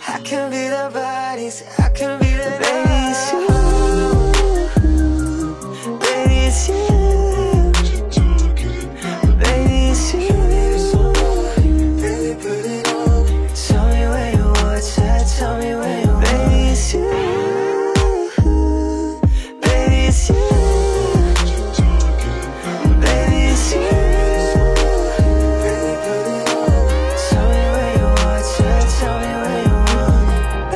I can be the bodies, I can be the baby, it's you, baby, it's you.